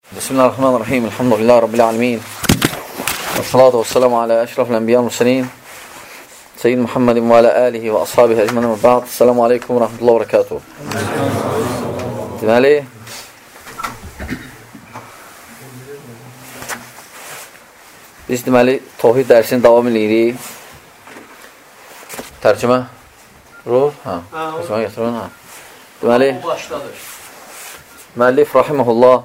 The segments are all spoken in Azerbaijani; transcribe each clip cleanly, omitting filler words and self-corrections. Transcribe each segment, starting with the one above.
Bismillahirrahmanirrahim. Elhamdülillahi Rabbil alemin. Və salatu və selamu alə əşrafil ənbiya mürsəlin. Seyyid Muhammedin və alə alihi və ashabihi əcmənin və ba'd. Selamu aleykum və rəhmətullahi və bərəkatuhu. Deməli, biz Tohid dərsini davam edirik. Tərcümə? Ruh? Tərcümə gətirin, Deməli, müəllif rahiməhullah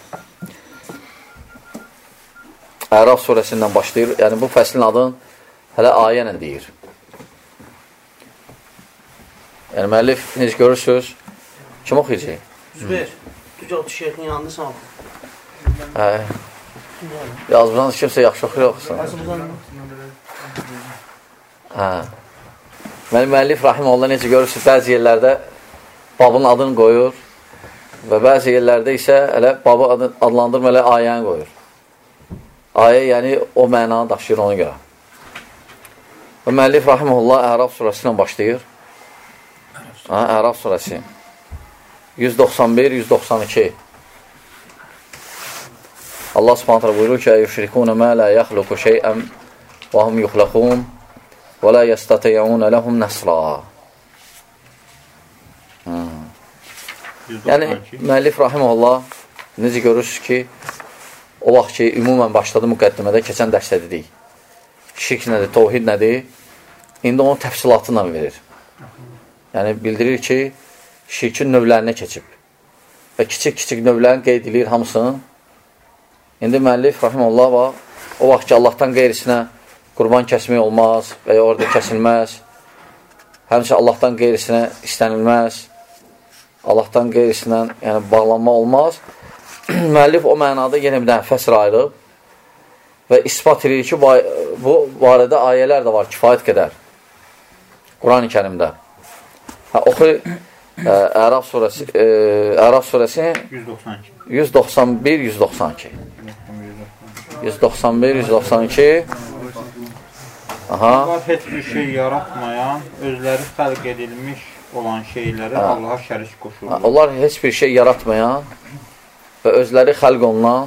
Əraf surəsindən başlayır. Yəni, bu fəslin adını hələ ayə ilə deyir. Yəni, müəllif, necə görürsünüz? Kim oxuyacaq? Zübeyir, dücaltı şeyxin yanında sən oxu. Yazımızdan kimsə yaxşı oxuyur, oxusun. Müəllif rahiməhullah necə görürsünüz? Bəzi yerlərdə babın adını qoyur və bəzi yerlərdə isə hələ babı adlandırma elə ayəni qoyur. Ayə, yəni o mənanı daşıyır ona görə. Və müəllif rahiməhullah Əraf surəsi ilə başlayır. Əraf surəsi 191-192. Allah subhanətlə buyurur ki, "Yüşrikunə mə lə yəxluqu şeyən və hum yuxləqun və lə yəstətəyəunə ləhum nəsra." Yəni, müəllif rahiməhullah necə görürsünüz ki, o vaxt ki, ümumən başladı müqəddimədə, keçən dərsdə dedik. Şirk nədir, tohid nədir? İndi onun təfsilatını verir. Yəni, bildirir ki, şirkin növlərinə keçib. Və kiçik-kiçik növlərini qeyd edir hamısını. İndi müəllif, rahiməllah, o vaxt ki, Allahdan qeyrisinə qurban kəsmək olmaz və ya orada kəsilməz. Həmçə Allahdan qeyrisinə istənilməz. Allahdan qeyrisinə bağlanma olmaz. Müəllif o mənada yenə bir dənə fəsr ayırıb və ispat edir ki, bu barədə ayələr də var kifayət qədər Quran-ı Kərimdə. Oxu Əraf surəsi 191-192 191-192 Onlar heç bir şey yaratmayan, özləri xəlq edilmiş olan şeyləri Allaha şərik qoşurlar. Onlar heç bir şey yaratmayan və özləri xəlq olunan,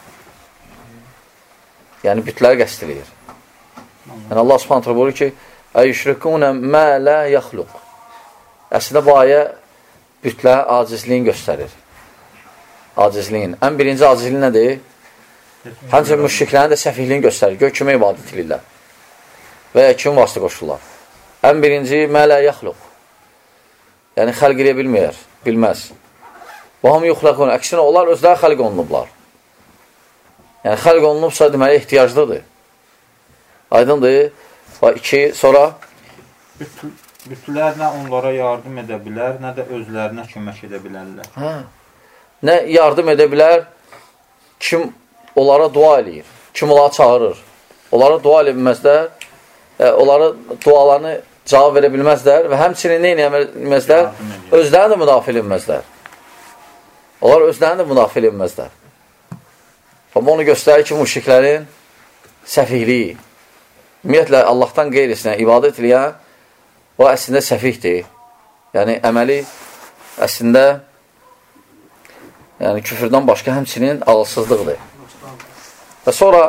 yəni bütləri qəsd edir. Yəni Allah subhanətlə buyurur ki, "Əyyüşrikunə mə lə yaxluq." Əslində bu ayə bütlərin acizliyin göstərir. Acizliyin. Ən birinci acizliyin nədir? Həmçə müşriklərin də səfihliyin göstərir. Gör kimə ibadət edirlər və ya kim vasitə qoşurlar. Ən birinci mə lə yaxluq. Yəni xəlq edə bilməyər, bilməz. Və hum yuxləqun, əksinə onlar özləri xəlq olunublar. Yəni xəlq olunubsa deməli ehtiyaclıdır. Aydındır. Və sonra Bütlər nə onlara yardım edə bilər, nə də özlərinə kömək edə bilərlər. Nə yardım edə bilər, kim onlara dua eləyir, kim onlara çağırır. Onlara dua edə bilməzlər, onlara dualarını cavab verə bilməzlər və həmçinin nə edə bilməzlər, özlərini də müdafiə edə bilməzlər. Onlar özlərini də müdafiə edilməzlər. Amma onu göstərir ki, müşriklərin səfihliyi. Ümumiyyətlə, Allahdan qeyrisinə ibadət eləyən o əslində səfihdir. Yəni, əməli əslində yəni, küfürdən başqa həmçinin ağılsızlıqdır. Və sonra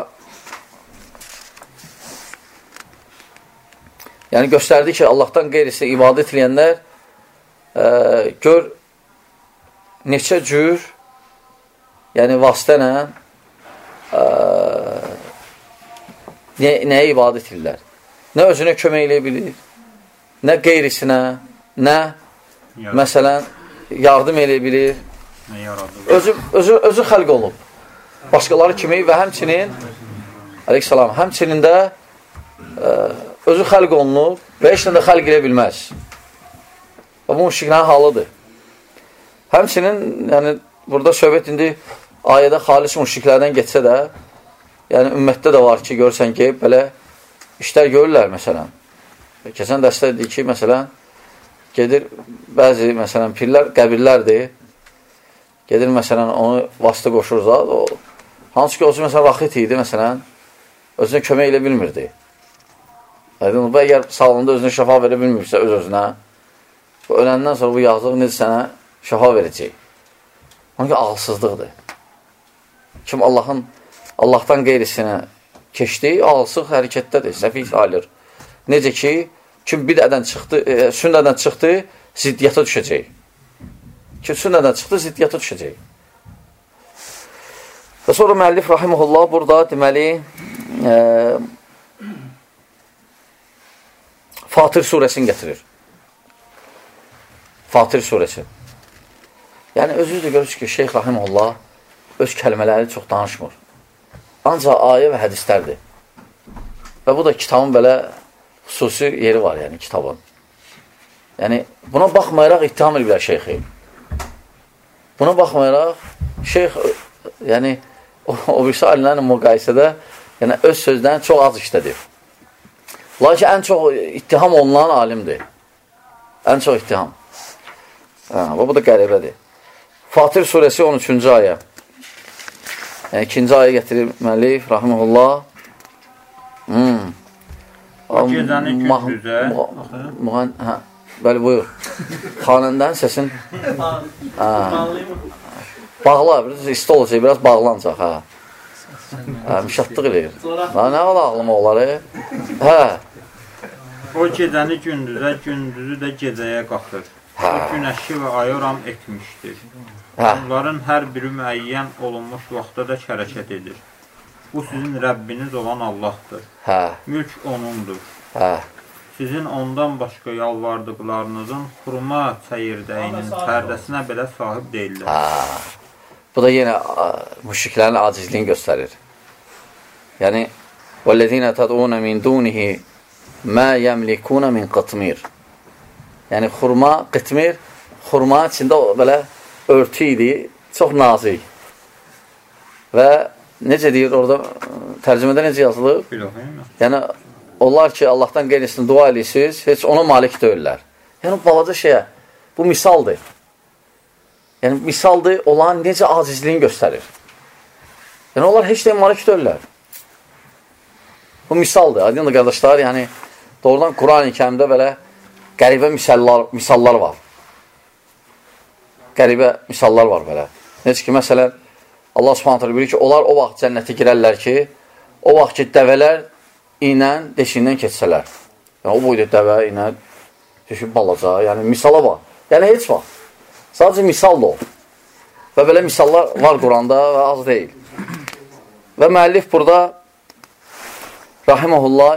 yəni, göstərdi ki, Allahdan qeyrisinə ibadət eləyənlər gör neçə cür, yəni vasitə ilə nəyə ibadət edirlər? Nə özünə kömək eləyə bilir, nə qeyrisinə, nə məsələn yardım eləyə bilir. Özü xəlq olub. Başqaları kimi və həmçinin əleyhissalam, həmçinin də özü xəlq olunub və heç nə də xəlq eləyə bilməz. Və bu müşriklərin halıdır. Həmçinin, yəni, burada söhbət indi ayədə xalis müşriklərdən getsə də, yəni, ümmətdə də var ki, görsən ki, belə işlər görürlər, məsələn. Keçən dərsdə dedik ki, məsələn, gedir, bəzi, məsələn, pirlər qəbirlərdir, gedir, məsələn, onu vasitə qoşur zat, hansı ki, o üçün, məsələn, vaxit idi, məsələn, özünə kömək elə bilmirdi. Aydın, və əgər sağlığında özünə şəfa verə bilmirsə, öz-özünə, öləndən sonra bu yazıq necə sənə şəfa verəcək. Onun ki, ağılsızlıqdır. kim Allahdan qeyrisinə keçdi, alsıq hərəkətdədir, səfih alır. Necə ki, kim bidədən çıxdı, sünnədən çıxdı, ziddiyyata düşəcək. Kim sünnədən çıxdı, ziddiyyata düşəcək. Və sonra müəllif rahimehullah burada deməli Fatir surəsini gətirir. Fatir surəsi. Yəni, özünüz də görürsünüz ki, Şeyx rahimehullah öz kəlmələri çox danışmır. Ancaq ayə və hədislərdir. Və bu da kitabın belə xüsusi yeri var, yəni kitabın. Yəni, buna baxmayaraq ittiham edirlər şeyxi. Buna baxmayaraq şeyx, yəni, o birisi alimlərlə müqayisədə yəni, öz sözlərini çox az işlədir. Lakin ən çox ittiham olunan alimdir. Ən çox ittiham. Bu da qəribədir. Fatir surəsi 13-cü ayə. Yəni, ikinci ayə gətirir müəllif, rahimehullah. O gecəni gündüzə. Bəli, buyur. Xanəndən səsin bağla, isti olacaq, biraz bağlanacaq. Müşatlıq eləyir. Nə qala ağlıma onları? O gecəni gündüzə, gündüzü də gecəyə qalxır. O günəşi və ayı ram etmişdir. Onların hər biri müəyyən olunmuş vaxtda da hərəkət edir. Bu sizin Rəbbiniz olan Allahdır. Mülk O'nundur. Sizin ondan başqa yalvardıqlarınızın xurma çəyirdəyinin pərdəsinə belə sahib deyirlər. Bu da müşriklərin acizliyini göstərir. Yəni, وَالَّذِينَ تَدْعُونَ مِنْ دُونِهِ مَا يَمْلِكُونَ مِنْ قِطْمِيرٍ. Yəni, xurma, qitmir, xurma içində belə örtü idi, çox nazik. Və necə deyir orada, tərcümədə necə yazılıb? Yəni, onlar ki, Allahdan qeyrisini dua edirsiniz, heç ona malik deyirlər. Yəni, balaca şeyə, bu misaldır. Yəni, misaldır, olan necə acizliyini göstərir. Yəni, onlar heç də malik deyirlər. Bu misaldır. Aydın da qardaşlar, yəni, doğrudan Quran-ı Kərimdə belə qəribə misallar var. Qəribə misallar var belə. Necə ki, məsələn, Allah subhanətlə bilir ki, onlar o vaxt cənnətə girərlər ki, o vaxt ki, dəvələr ilə deşindən keçsələr. Yəni, o boyda dəvə ilə deşib balaca, yəni misala var. Yəni, heç var. Sadəcə misal da o. Və belə misallar var Quranda və az deyil. Və müəllif burada rahimehullah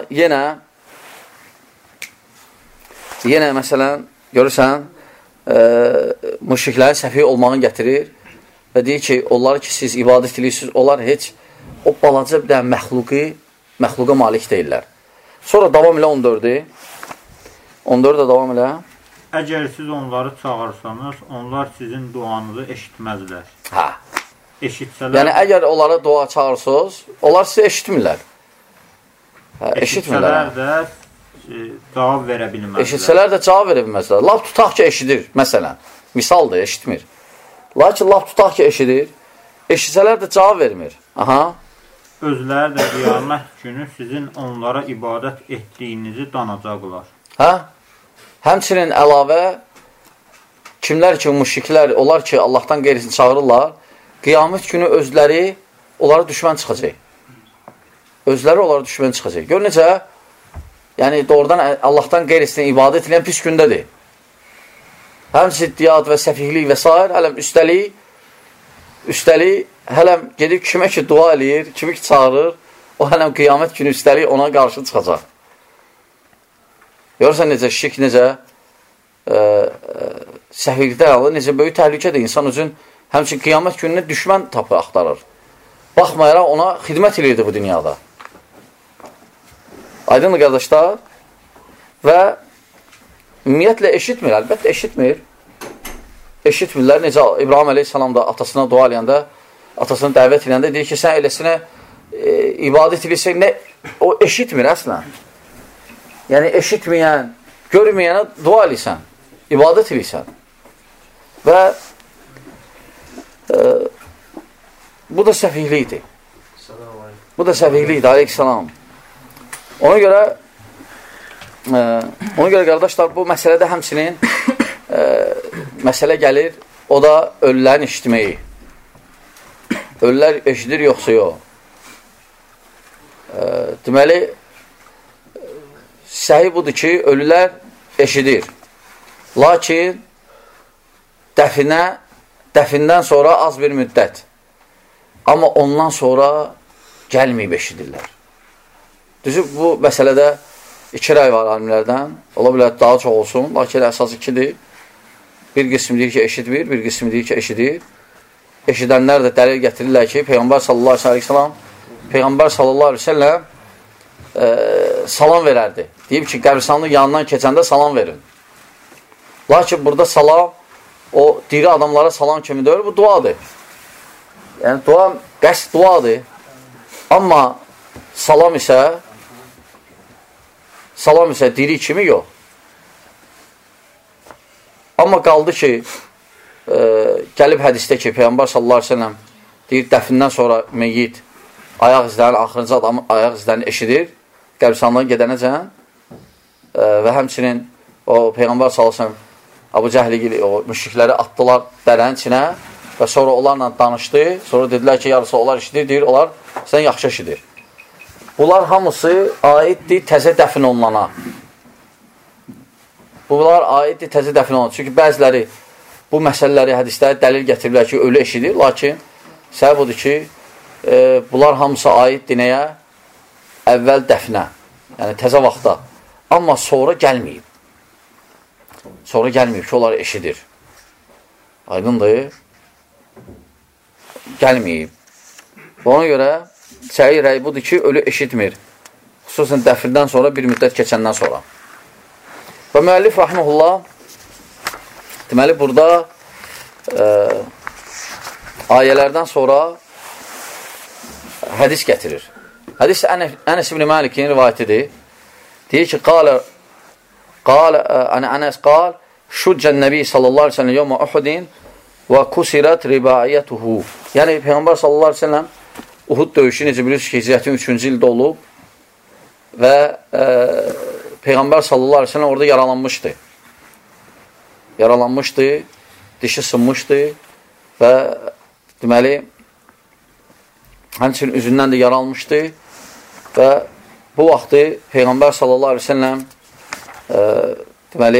yenə məsələn, görürsən, müşriklərin səfi olmağını gətirir və deyir ki, onları ki, siz ibadət edirsiniz, onlar heç o balaca bir dənə məxluqa malik deyirlər. Sonra davam ilə 14-dür. 14-də davam ilə. Əgər siz onları çağırsanız, onlar sizin duanızı eşitməzlər. Eşitsələr... Yəni, əgər onlara dua çağırsınız, onlar sizi eşitmirlər. Eşitsələr də cavab verə bilməzlər. Eşitsələr də cavab verə bilməzlər. Laf tutaq ki, eşidir, məsələn. Misaldır, eşitmir. Lakin laf tutaq ki, eşidir. Eşitsələr də cavab vermir. Özləri də qiyamət günü sizin onlara ibadət etdiyinizi danacaqlar. Həmçinin əlavə kimlər ki, müşriklər, onlar ki, Allahdan qeyrisini çağırırlar, qiyamət günü özləri onlara düşmən çıxacaq. Özləri onlara düşmən çıxacaq. Gör necə, yəni doğrudan Allahdan qeyrisini ibadət edən pis gündədir. Həm ziddiyyat və səfihlik və s. Hələm üstəlik, hələm gedib kimə ki dua eləyir, kimi ki çağırır, o hələm qiyamət günü üstəlik ona qarşı çıxacaq. Görürsən necə şirk, necə səfihlikdən alır, necə böyük təhlükədir. İnsan üçün həmçin qiyamət gününə düşmən tapı axtarır. Baxmayaraq ona xidmət edirdi bu dünyada. Aydınlı qardaşlar və ümumiyyətlə eşitmir, əlbəttə eşitmir. Eşitmirlər. Necə İbrahim əleyhissalam da atasına dua eləyəndə, atasını dəvət eləyəndə deyir ki, sən eləsinə ibadət edirsən, o eşitmir əslən. Yəni eşitməyən, görməyənə dua eləysən, ibadət eləysən. Və bu da səfihlikdir. Bu da səfihlikdir, aleyhissalam. Ona görə qardaşlar, bu məsələdə həmçinin məsələ gəlir, o da ölülərin eşitməyi. ölülər eşidir, yoxsa yox. Deməli, səhih budur ki, ölülər eşidir. Lakin, dəfindən sonra az bir müddət. Amma ondan sonra gəlməyib eşidirlər. Düzü, bu məsələdə 2 rəy var alimlərdən. Ola bilər, daha çox olsun. Lakin, əsas 2-dir. Bir qism deyir ki, eşitmir, bir qism deyir ki, eşidir. Eşidənlər də dəlil gətirirlər ki, Peyğəmbər sallallahu aleyhi ve sellem Peyğəmbər sallallahu aleyhi ve sellem salam verərdi. Deyib ki, qəbristanlıq yanından keçəndə salam verin. Lakin burada salam, o diri adamlara salam kimi deyir, bu duadır. Yəni, dua, qəsd duadır. Amma salam isə diri kimi yox. Amma qaldı ki, gəlib hədisdə ki, Peyğəmbər sallallahu aleyhi ve sellem deyir, dəfindən sonra meyyit ayaq izlərini, axırıncı adamın ayaq izlərini eşidir, qəbristanlığa gedənəcən və həmçinin o Peyğəmbər sallallahu aleyhi ve sellem Əbu Cəhli o müşrikləri atdılar dərənin içinə və sonra onlarla danışdı. Sonra dedilər ki, yarısı onlar eşidir, deyir, onlar sən yaxşı eşidir. Bunlar hamısı aiddir təzə dəfn olunana. Bunlar aiddir təzə dəfn olunana. Çünki bəziləri bu məsələləri, hədisləri dəlil gətirirlər ki, ölü eşidir. Lakin səbəb odur ki, bunlar hamısı aiddir nəyə? Əvvəl dəfnə, yəni təzə vaxtda. Amma sonra gəlməyib. Sonra gəlməyib ki, onlar eşidir. Aydındır. Gəlməyib. Ona görə səhih rəy budur ki, ölü eşitmir. Xüsusən dəfirdən sonra, bir müddət keçəndən sonra. Və müəllif rahiməhullah deməli, burada ayələrdən sonra hədis gətirir. Hədis Ənəs ibn Məlikin rivayətidir. Deyir ki, Ənəs qal, şuccən nəbi sallallahu aleyhi ve sellem yevmə Uhudin və kusirət ribaiyətuhu. Yəni, Peyğəmbər sallallahu aleyhi ve sellem Uhud döyüşü, necə bilirsiniz ki, hicrətin 3-cü ildə olub və Peyğəmbər sallallahu aleyhi ve sellem orada yaralanmışdı. Yaralanmışdı, dişi sınmışdı və deməli, həmçinin üzündən də yaralmışdı və bu vaxtı Peyğəmbər sallallahu aleyhi ve sellem deməli,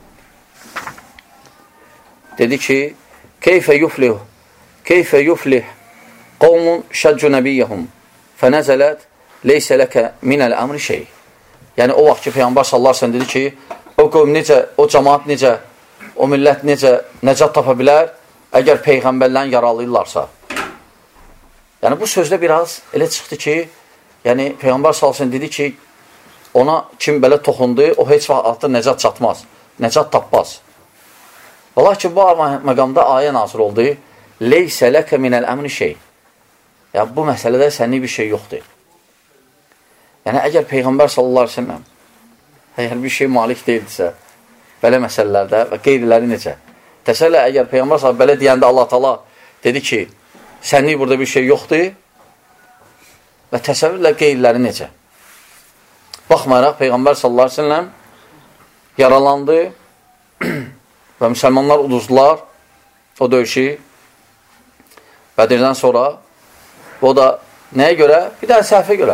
dedi ki, keyfə yuflih qovmun şəccu nəbiyyəhum fənəzələt leysə ləkə minəl əmri şey. Yəni, o vaxt ki, Peyğəmbər sallallahu aleyhi ve sellem dedi ki, o qövm necə, o cəmaat necə, o millət necə nəcat tapa bilər, əgər Peyğəmbərlərini yaralayırlarsa. Yəni, bu sözdə biraz elə çıxdı ki, yəni, Peyğəmbər sallallahu aleyhi ve sellem dedi ki, ona kim belə toxundu, o heç vaxt artıq nəcat çatmaz, nəcat tapmaz. Ola ki, bu məqamda ayə nazir oldu, leysə ləkə minəl əmri şey. Yəni, bu məsələdə sənlik bir şey yoxdur. Yəni, əgər Peyğəmbər sallallahu aleyhi ve sellem əgər bir şey malik deyildirsə, belə məsələlərdə və qeyriləri necə? Təsəllə, əgər Peyğəmbər sallallahu belə deyəndə Allah Taala dedi ki, sənlik burada bir şey yoxdur və təsəvvürlə qeyriləri necə? Baxmayaraq, Peyğəmbər sallallahu aleyhi ve sellem yaralandı və müsəlmanlar uduzdular o döyüşü Bədirdən sonra. O da nəyə görə? Bir dənə səhvə görə.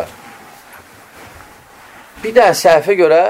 Bir dənə səhvə görə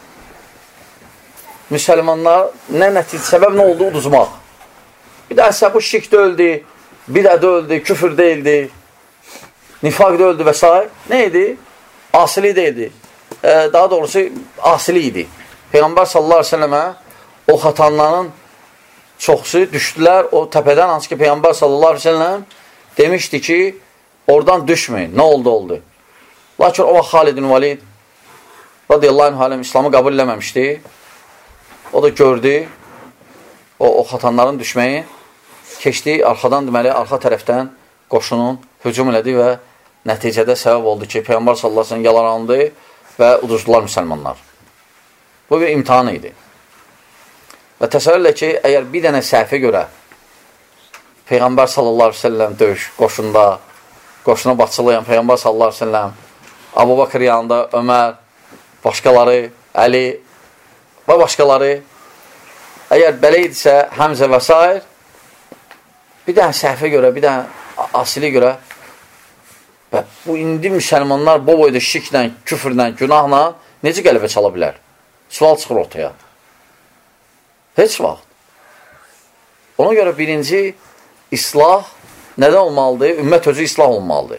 müsəlmanlar nə nəticə, səbəb nə oldu? Uduzmaq. Bir dənə səhv, bu şirk öldü, bidət öldü, küfür deyildi, nifaq öldü və s. Nə idi? Asili deyildi. Daha doğrusu asili idi. Peyğəmbər sallallahu aleyhi ve sellemə o xatanların çoxsu düşdülər o təpədən, hansı ki Peyğəmbər sallallahu aleyhi ve sellem demişdi ki, oradan düşməyin. Nə oldu? Lakin o vaxt Xalid ibn Valid radiyallahu anh İslamı qəbul eləməmişdi. O da gördü o xatanların düşməyi, keçdi arxadan, deməli, arxa tərəfdən qoşunun hücum elədi və nəticədə səbəb oldu ki, Peyğəmbər sallallahu aleyhi ve sellem yalarandı və uduzdular müsəlmanlar. Bu bir imtihan idi. Və təsəvvürlə ki, əgər bir dənə səhvə görə Peyğəmbər sallallahu aleyhi ve sellem döyüş qoşuna başçılayan Peyğəmbər sallallahu aleyhi ve sellem, Abu Bakır yanında Ömər, başqaları, Əli və başqaları, əgər belə idisə, Həmzə və s. bir dənə səhvə görə, bir dənə asilə görə bu indi müsəlmanlar bu boyda şirklə, küfrlə, günahla necə qələbə çala bilər? Sual çıxır ortaya. Heç vaxt. Ona görə birinci islah nədən olmalıdır? Ümmət özü islah olmalıdır.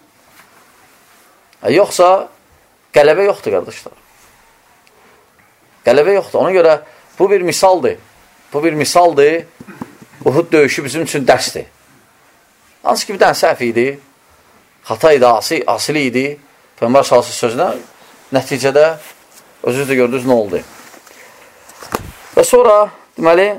Yoxsa qələbə yoxdur, qardaşlar. Qələbə yoxdur. Ona görə bu bir misaldır. Bu bir misaldır. Uhud döyüşü bizim üçün dərsdir. Hansı ki, bir dənə səhv idi. Xata idi, asili idi. Peyğəmbər sallallahu sözünə nəticədə özünüz də gördünüz nə oldu. Və sonra deməli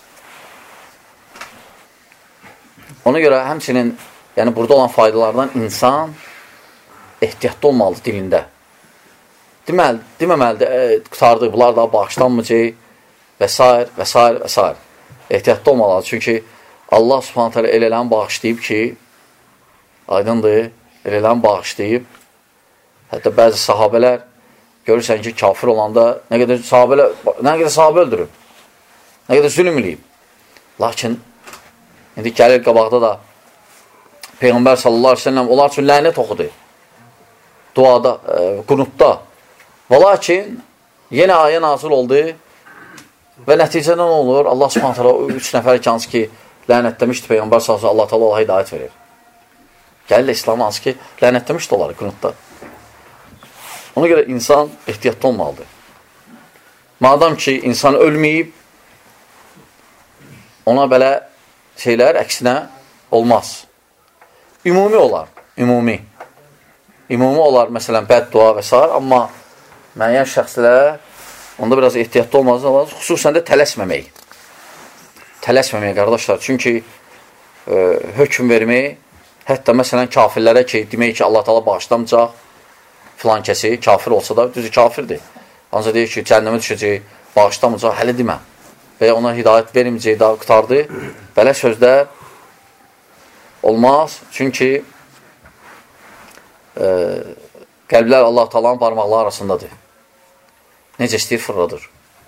ona görə həmçinin yəni burada olan faydalardan insan ehtiyatlı olmalıdır dilində. Deməməlidir, qutardı, bunlar da bağışlanmayacaq və s. və s. və s. Ehtiyatlı olmalıdır. Çünki Allah subhanət hələ elələni bağışlayıb ki, aydındır, elələni bağışlayıb. Hətta bəzi sahabələr görürsən ki, kafir olanda nə qədər sahabə öldürüb, nə qədər zülüm eləyib. Lakin indi gəlir qabaqda da Peyğəmbər sallallahu aleyhi ve sellem onlar üçün lənət oxudu. Duada, qunutda. Və lakin yenə ayə nazil oldu və nəticədə nə olur? Allah subhanət hələ o 3 nəfər ki, hansı ki, lənətləmişdi Peyğəmbər sallallahu aleyhi ve sellem, Allah-u Teala hidayət verir. Gəlirlə İslamı hansı ki, lənətləmişdi onları qunutda. Ona görə insan ehtiyatlı olmalıdır. Madam ki, insan ölməyib, ona belə şeylər əksinə olmaz. Ümumi olar, ümumi. Ümumi olar, məsələn, bəddua və s. Amma müəyyən şəxslər onda biraz ehtiyatlı olmaz, xüsusən də tələsməmək. Tələsməmək, qardaşlar. Çünki hökm vermək, hətta məsələn, kafirlərə ki, demək ki, Allah Teala bağışlamayacaq, filan kəsi, kafir olsa da, düzü kafirdir. Ancaq deyir ki, cəhənnəmə düşəcək, bağışlamayacaq, hələ demə. Və ya ona hidayət verməyəcək, daha qutardı. Belə sözlər olmaz. Çünki qəlblər Allah Taala'nın barmaqları arasındadır. Necə istəyir fırladır.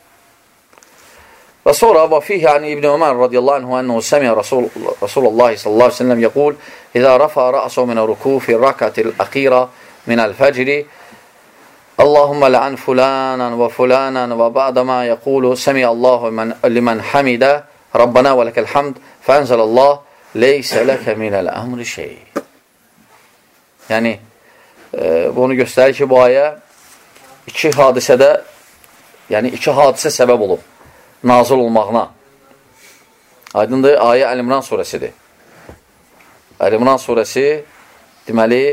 Və sonra və fihi yani İbn Ömər radiyallahu anhu ennehu semi'a Rasulullah sallallahu aleyhi ve sellem yaqul İzə rafa ra'su min ruku fi rakatil akhira min al-fajr Allahumma la'an fulanan və fulanan və ba'dama yaqulu semi'allahu liman hamida Rabbana və lekel hamd fənzəlallah leysə ləkə minəl əmri şey. Yəni bunu göstərir ki, bu ayə iki hadisədə, yəni iki hadisə səbəb olub nazil olmağına. Aydındır, ayə Əl-İmran surəsidir. Əl-İmran surəsi deməli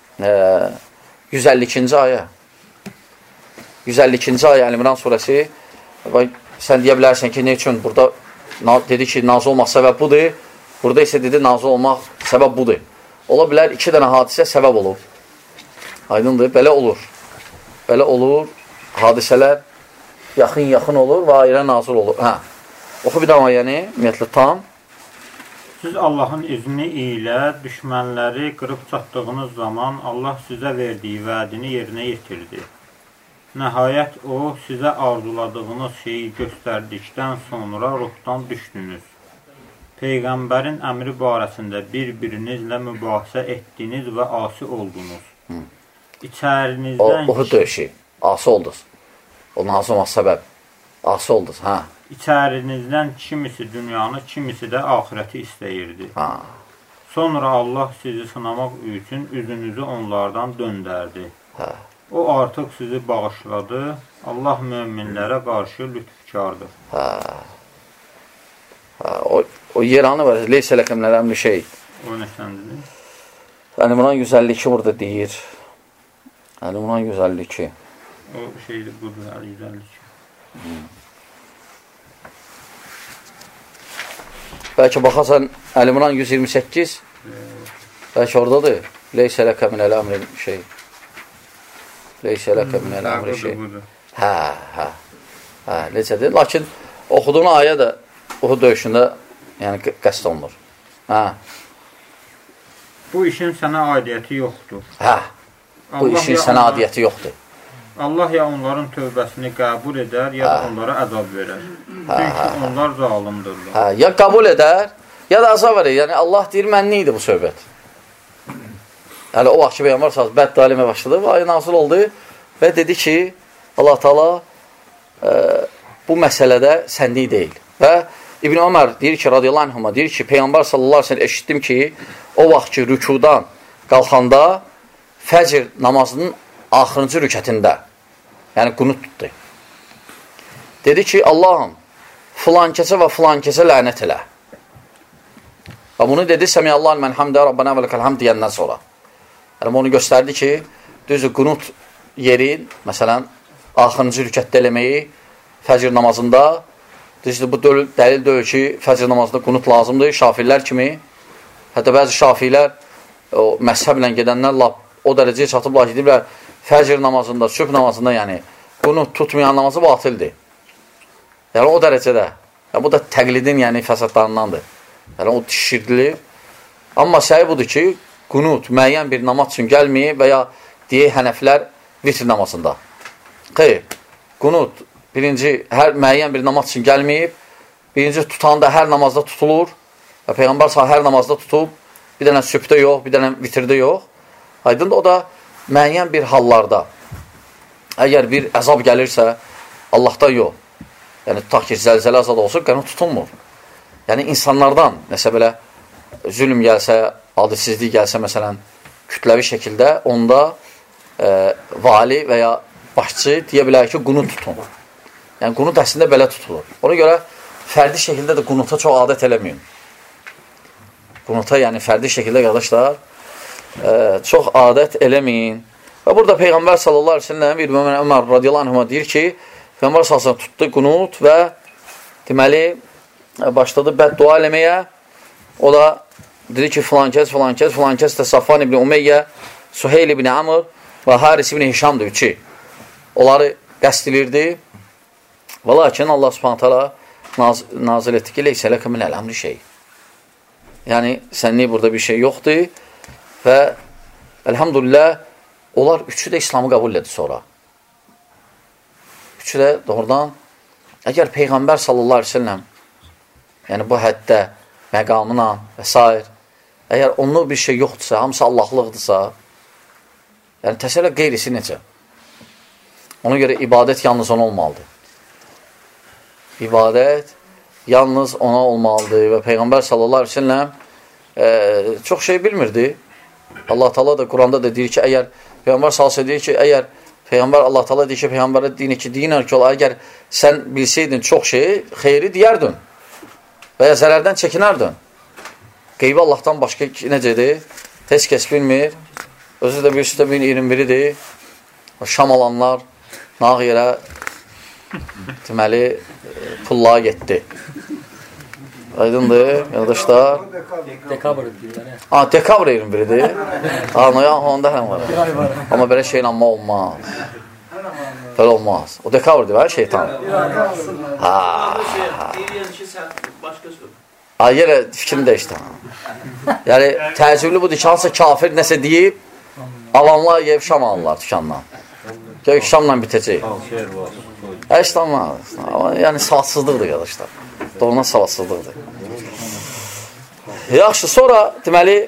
152-ci ayə. 152-ci ayə Əl-İmran surəsi. Sən deyə bilərsən ki, ne üçün? Burada dedi ki, nazil olmaq səbəb budur. Burada isə dedi, nazil olmaq səbəb budur. Ola bilər, iki dənə hadisə səbəb olub. Aydındır, belə olur. Belə olur, hadisələr yaxın olur və ayrə nazil olur. Oxu bir daha ayəni, ümumiyyətlə tam. Siz Allahın izni ilə düşmənləri qırıb çatdığınız zaman Allah sizə verdiyi vədini yerinə yetirdi. Nəhayət o, sizə arzuladığınız şeyi göstərdikdən sonra ruhdan düşdünüz. Peyğəmbərin əmri barəsində bir-birinizlə mübahisə etdiniz və asi oldunuz. İçərinizdən... O döyüşü, asi oldunuz. O nazil olmaq səbəb. Asi oldunuz, İçərinizdən kimisi dünyanı, kimisi də ahirəti istəyirdi. Sonra Allah sizi sınamaq üçün üzünüzü onlardan döndərdi. O artıq sizi bağışladı. Allah möminlərə qarşı lütfkardır. O yer anı var. Leysə ləkə minəl əmri şey. O nəsəndir? Əl-İmran 152 burada deyir. Əl-İmran 152. O şeydir, budur, 152. Bəlkə baxasan Əl-İmran 128. Bəlkə oradadır. Leysə ləkə minəl əmri şey. Leysə ləkə minəl əmri şey. Necədir? Lakin oxuduğun ayə də Uhud döyüşündə yəni qəsd olunur. Bu işin sənə aidiyyəti yoxdur. Bu işin sənə aidiyyəti yoxdur. Allah ya onların tövbəsini qəbul edər, ya da onlara əzab verər. Çünki onlar zalimdirlər. Ya qəbul edər, Ya da azab verir. Yəni Allah deyir, mənli idi bu söhbət. Yəni o vaxt ki, Peyğəmbər sallallahu bəddua eləməyə başladı. Bu ayə nazil oldu və dedi ki, Allah Taala bu məsələdə sənlik deyil. Və İbn Ömər deyir ki, radiyallahu anhuma deyir ki, Peyğəmbər sallallahu əleyhi və səlləm eşitdim ki, o vaxt ki, rükudan qalxanda fəcr namazının axırıncı rükətində, yəni qunut tutdu. Dedi ki, Allahım, filan kəsə və filan kəsə lənət elə. Və bunu dedi, Səmiyyallahu mən hamdə, Rabbana və ləkəl hamd deyəndən sonra. Yəni, onu göstərdi ki, düzdür, qunut yerin, məsələn, axırıncı rükətdə eləməyi fəcr namazında, düzdür, bu dəlil deyil ki, fəcr namazında qunut lazımdır, şafirlər kimi. Hətta bəzi şafirlər, o məzhəblə gedənlər o dərəcəyə çatıblar ki, deyirlər, fəcr namazında, sübh namazında, yəni, qunut tutmayan namazı batildir. Yəni, o dərəcədə. Yəni, bu da təqlidin, yəni, fəsadlarındandır. Yəni, o şişirdilir. Amma səhi budur ki, qunut müəyyən bir namaz üçün gəlməyib və ya deyək, hənəflər vitr namazında. Xeyr, qunut müəyyən bir namaz üçün gəlməyib, birinci tutanda hər namazda tutulur və Peyğəmbər hər namazda tutub, bir dənə sübhdə yox, bir dənə vitrdə yox. Aydındır, o da müəyyən bir hallarda, əgər bir əzab gəlirsə, Allahdan yox. Yəni, tutaq ki, zəlzələ azad olsa, qənut tutulmur. Yəni, insanlardan, nəsə belə zülm gəlsə, adilsizlik gəlsə, məsələn, kütləvi şəkildə, onda vali və ya başçı deyə bilər ki, qunut tutun. Yəni, qunut əslində belə tutulur. Ona görə, fərdi şəkildə də qunuta çox adət eləməyin. Qunuta, yəni, fərdi şəkildə, qardaşlar, çox adət eləməyin. Və burada Peyğəmbər sallallahu aleyhi ve sellem İbn Ömər radiyallahu anhuma deyir ki, Peyğəmbər sallallahu aleyhi ve sellem tutdu qunut və deməli, başladı bəddua eləməyə. O da dedi ki, filan kəs də Safvan ibn Umeyyə, Suheyl ibn Amr və Haris ibn Hişamdır, üçü. Onları qəst edirdi. Və lakin Allah subhanət hala nazil etdi ki, leysə ləkə minəl əmri şey. Yəni, sənlik burada bir şey yoxdur və elhamdülillah, onlar üçü də İslamı qəbul edir sonra. Üçü də doğrudan, əgər Peyğəmbər sallallahu aleyhi ve sellem, yəni bu həddə, məqamına və s. əgər onluq bir şey yoxdursa, hamısı Allahlıqdırsa, yəni təsələ qeyrisi necə? Ona görə ibadət yalnız ona olmalıdır. İbadət yalnız ona olmalıdır və Peyğəmbər sallallahu aleyhi ve sellem çox şey bilmirdi. Allah Taala da Quranda da deyir ki, əgər Peyğəmbər sallallahu deyir ki, əgər Peyğəmbər Allah Taala deyir ki, Peyğəmbərə deyinər ki, əgər sən bilsəydin çox şeyi, xeyri deyərdin və ya zərərdən çəkinərdin. Qeybi Allahdan başqa necədir? Tez kəs bilmir. Özü də birisi də 21-idir. Şam alanlar nağ yerə deməli pullağa getdi. Aydındır, qardaşlar. Dekabr deyirlər. Dekabr 21-idir. Onda həm var. Amma belə şeylə amma olmaz. Belə olmaz. O dekabr deyir, şeytan. Yerə fikrini dəyişdi. Yəni, təəccüblü budur ki, hansısa kafir nəsə deyib, alanlar yeyib şam alırlar dükandan. Gök şamla bitəcək. İslamaz. Yəni, savadsızlıqdır, qardaşlar. Doğrudan savadsızlıqdır. Yaxşı, sonra deməli,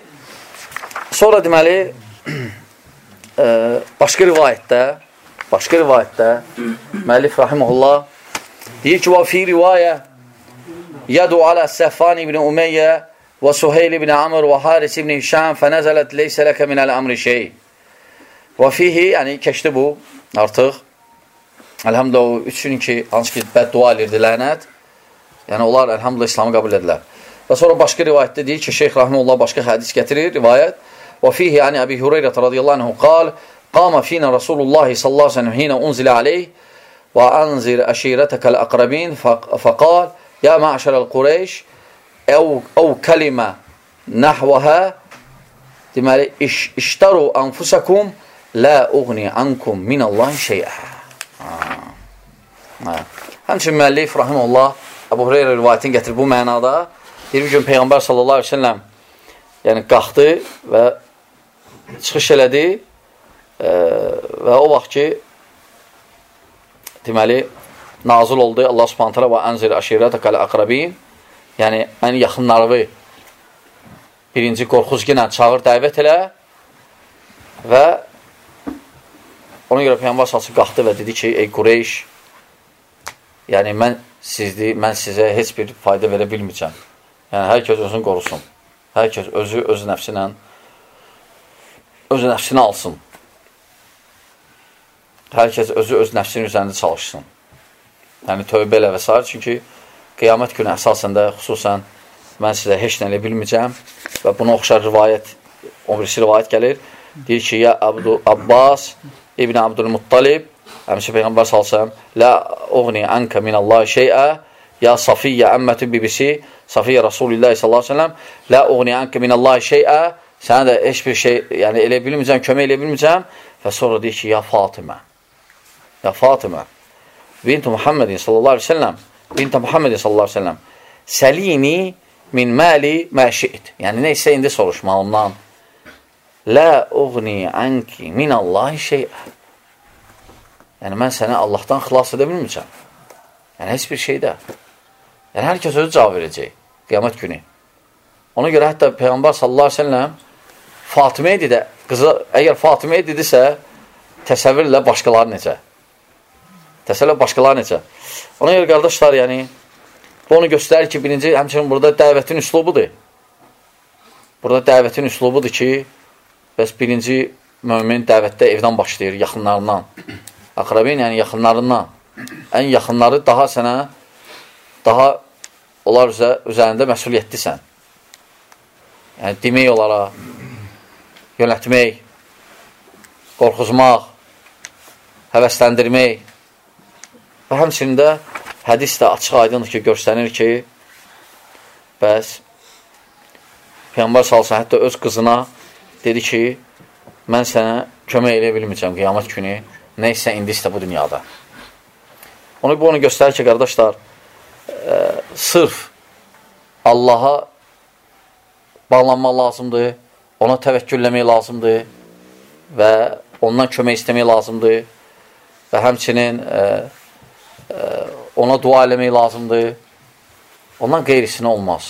başqa rivayətdə, müəllif rahimehullah deyir ki, və fi rivayə yədu alə Səffan ibn Umeyyə və Suheyl ibn Amr və Haris ibn Hişam fənəzələt leysə ləkə minəl əmri şey. Və fihi, yəni keçdi bu artıq. Əlhamdülillah, o üçün ki, hansı ki, bəddua edirdi, lənət. Yəni, onlar əlhamdülillah İslamı qəbul edirlər. Və sonra başqa rivayətdə deyir ki, Şeyx Rahimullah başqa hədis gətirir, rivayət. Və fihi, yəni, Əbi Hüreyrət radiyallahu anhu qal, qama finə Rasulullahi sallallahu aleyhi ve sellem hinə unzilə aleyh və anzir əşirətəkəl əqrabin fəqal, ya mə'şərəl Qureyş, əv kəlimə nəhvəhə, deməli, iştaru anfusakum, lə uğni ankum minəllahi şeyə. Həmçin müəllif, rahimullah, Əbu Hüreyrə rivayətini gətirir bu mənada. Bir gün Peyğəmbər sallallahu aleyhi ve sellem yəni qalxdı və çıxış elədi və o vaxt ki deməli nazil oldu Allah subhanətələ və ənzir əşirətəkəl əqrabin, yəni ən yaxınlarını birinci qorxuzginə çağır, dəvət elə və ona görə Peyğəmbər sallallahu qalxdı və dedi ki, ey Qureyş, yəni mən sizə heç bir fayda verə bilməyəcəm. Yəni, hər kəs özünü qorusun. Hər kəs öz nəfsini alsın. Hər kəs öz nəfsinin üzərində çalışsın. Yəni, tövbə elə və s. Çünki qiyamət günü əsasında xüsusən mən sizə heç nə elə bilməyəcəm və buna oxşar rivayət, o birisi rivayət gəlir. Deyir ki, ya Abbas İbn Abdülmuttalib, həmçə Peyğəmbər salsam, la uğni anka minallahi şeyə, ya Safiyyə əmmətü bibisi, Safiyyə Rasulullah sallallahu aleyhi ve sellem, la uğni anka minallahi şeyə, sənə də heç bir şey, yəni elə bilməyəcəm, kömək elə bilməyəcəm. Və sonra deyir ki, ya Fatimə, binti Muhammedin sallallahu aleyhi ve sellem, səlini min məli məşid. Yəni, neysə indi soruşmalımdan. La uğni anki minallahi şeyə. Yəni, mən səni Allahdan xilas edə bilməyəcəm. Yəni, heç bir şeydə. Yəni, hər kəs özü cavab verəcək qiyamət günü. Ona görə hətta Peyğəmbər sallallahu aleyhi ve sellem Fatiməyə dedə, qızı, əgər Fatiməyə dedisə, təsəvvürlə başqaları necə? Ona görə qardaşlar, yəni, bu onu göstərir ki, birinci, həmçinin burada dəvətin üslubudur. Burada dəvətin üslubudur ki, bəs birinci mömin dəvətdə evdən başlayır, yaxınlarından. Aqrabin, yəni yaxınlarından. Ən yaxınları daha sənə, daha onlar üzərində məsuliyyətlisən. Yəni, demək onlara, yönətmək, qorxuzmaq, həvəsləndirmək və həmçinin də hədis də açıq aydındır ki, görsənir ki, bəs Peyğəmbər salsın, hətta öz qızına dedi ki, mən sənə kömək eləyə bilməyəcəm qiyamət günü, neysə indi istə bu dünyada. Bu onu göstərir ki, qardaşlar, sırf Allaha bağlanmaq lazımdır, ona təvəkkülləmək lazımdır və ondan kömək istəmək lazımdır və həmçinin ona dua eləmək lazımdır. Ondan qeyrisinə olmaz.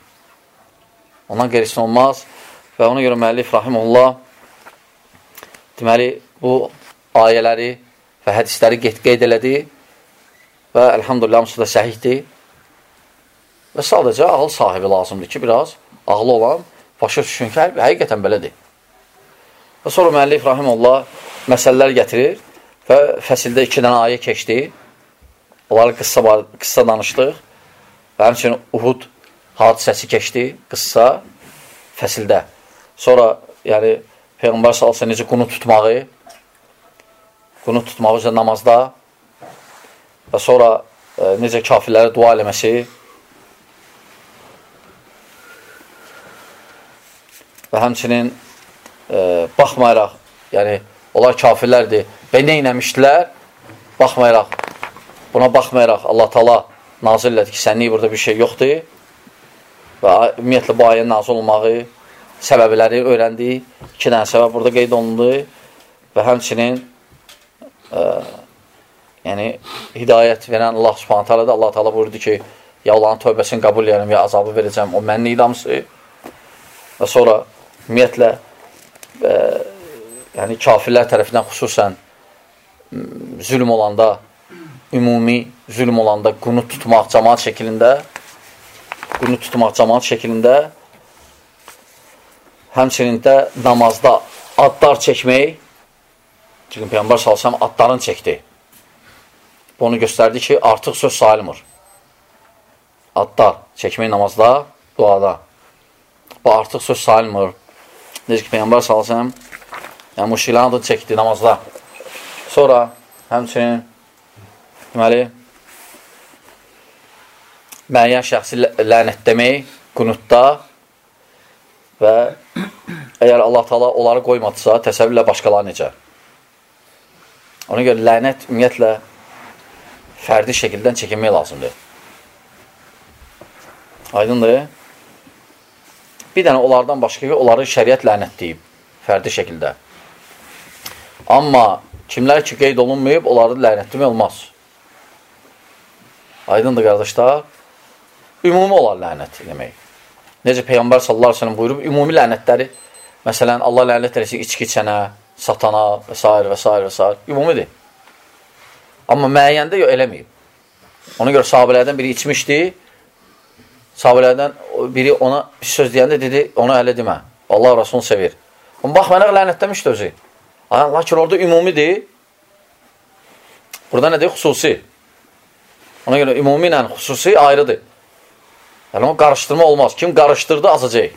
Və ona görə müəllif rahimehullah deməli, bu ayələri və hədisləri qeyd elədi və elhamdülillah hamısı da səhihdir və sadəcə ağıl sahibi lazımdır ki, biraz ağlı olan başa düşün ki, həqiqətən belədir. Və sonra müəllif rahimehullah məsələlər gətirir və fəsildə 2 dənə ayə keçdi. Onları qıssa danışdıq və həmçinin Uhud hadisəsi keçdi, qıssa fəsildə. Sonra, yəni, Peyğəmbər salsa necə qunut tutmağı üzrə namazda və sonra necə kafirlərə dua eləməsi və həmçinin baxmayaraq, yəni, onlar kafirlərdir və nə eləmişdilər? Buna baxmayaraq Allah Taala nazil elədi ki, sənlik burada bir şey yoxdur və ümumiyyətlə bu ayənin nazil olmağı səbəbləri öyrəndik. 2 dənə səbəb burada qeyd olundu və həmçinin yəni hidayət verən Allah Subhanahu taala da Allah Taala buyurdu ki, ya onların tövbəsini qəbul edərəm, ya azabı verəcəm. O mənim idamısı. Və sonra ümumiyyətlə yəni kafirlər tərəfindən xüsusən zülm olanda, ümumi zülm olanda qunut tutmaq cəmaat şəklində həmçinin də namazda adlar çəkmək, çünki Peyğəmbər salsam adlarını çəkdi. Bu onu göstərdi ki, artıq söz sayılmır. Adlar çəkmək namazda, duada. Bu artıq söz sayılmır. Necə ki, Peyğəmbər salsam yəni müşriklərin adını çəkdi namazda. Sonra həmçinin deməli müəyyən şəxsi lənətləmək qunutda və əgər Allah Taala onları qoymadısa, təsəvvürlə başqaları necə? Ona görə lənət ümumiyyətlə fərdi şəkildən çəkinmək lazımdır. Aydındır? Bir dənə onlardan başqa ki, onları şəriət lənətləyib fərdi şəkildə. Amma kimlər ki, qeyd olunmayıb, onları lənətləmək olmaz. Aydındır, qardaşlar? Ümumi olar lənət demək. Necə Peyğəmbər sallallahu əleyhi və səlləm buyurub, ümumi lənətləri, məsələn, Allah lənət eləsin içki içənə, satana və s. və s. və s. ümumidir. Amma müəyyəndə yox, eləməyib. Ona görə sahabələrdən biri içmişdi, sahabələrdən biri ona bir söz deyəndə dedi, ona elə demə, Allah Rasulunu sevir. Amma baxmayaraq lənətləmişdi özü. Lakin orada ümumidir, burada nədir? Xüsusi. Ona görə ümumi ilə xüsusi ayrıdır. Yəni, o qarışdırma olmaz. Kim qarışdırdı, azacaq.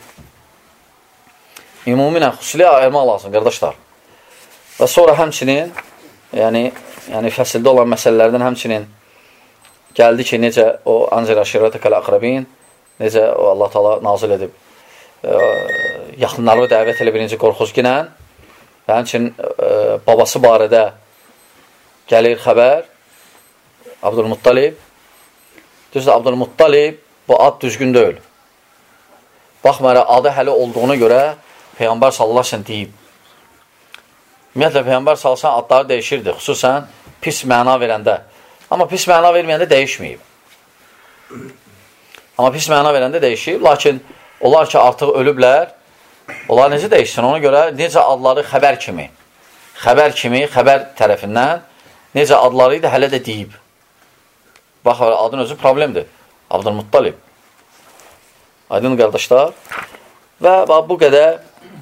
Ümumi ilə xüsusi ayırmaq lazım, qardaşlar. Və sonra həmçinin, yəni fəsildə olan məsələlərdən həmçinin gəldi ki, necə o Anzir Əşirətəkəl Əqrəbin, necə o Allah Teala nazil edib, yaxınları dəvət elə birinci qorxuzginə və həmçinin babası barədə gəlir xəbər, Abdülmuttalib. Düzdür, Abdülmuttalib bu ad düzgün deyil. Baxmayaraq, adı hələ olduğuna görə Peyğəmbər sallallahu əleyhi və səlləm deyib. Ümumiyyətlə, Peyğəmbər sallallahu əleyhi və səlləm adları dəyişirdi, xüsusən pis məna verəndə. Amma pis məna verməyəndə dəyişməyib. Amma pis məna verəndə dəyişib, lakin onlar ki, artıq ölüblər, onlar necə dəyişsin? Ona görə necə adları xəbər kimi, xəbər tərəfindən necə adları idi, hələ də deyib. Bax, adın özü problemdir. Abdülmuttalib. Aydın qardaşlar. Və bu qədər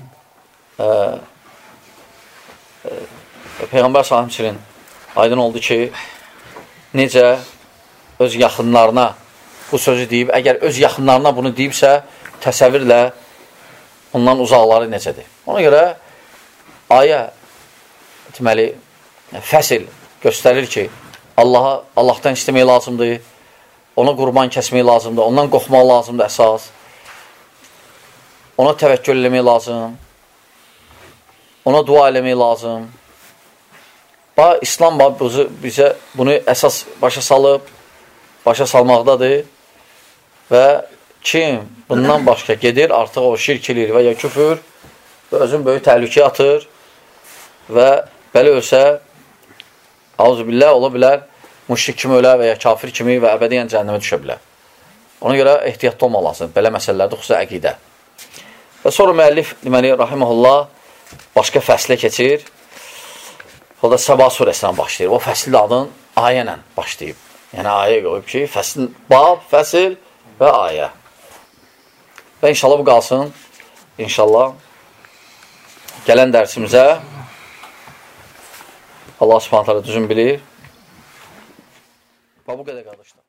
Peyğəmbər s.ə.v. aydın oldu ki, necə öz yaxınlarına bu sözü deyib, əgər öz yaxınlarına bunu deyibsə, təsəvvürlə ondan uzaqları necədir? Ona görə ayə deməli, fəsil göstərir ki, Allahdan istəmək lazımdır, ona qurban kəsmək lazımdır, ondan qorxmaq lazımdır əsas, ona təvəkkül eləmək lazım, ona dua eləmək lazım. İslam bizə bunu əsas başa salmaqdadır və kim bundan başqa gedir, artıq o şirk edir və ya küfür və özün böyük təhlükə atır və belə ölsə, auzubillah, ola bilər, müşrik kimi ölə və ya kafir kimi və əbədiyyən cəhənnəmə düşə bilər. Ona görə ehtiyatlı olmaq lazım, belə məsələlərdə, xüsusən əqidə. Və sonra müəllif, deməli, rahiməhullah, başqa fəslə keçir. O da Səba surəsindən başlayır. O fəsil adın ayə ilə başlayıb. Yəni, ayə qoyub ki, bab, fəsil və ayə. Və inşallah bu qalsın. İnşallah gələn dərsimizə Allah subhanət hələ düzün bilir. Və bu qədər qardaşlar.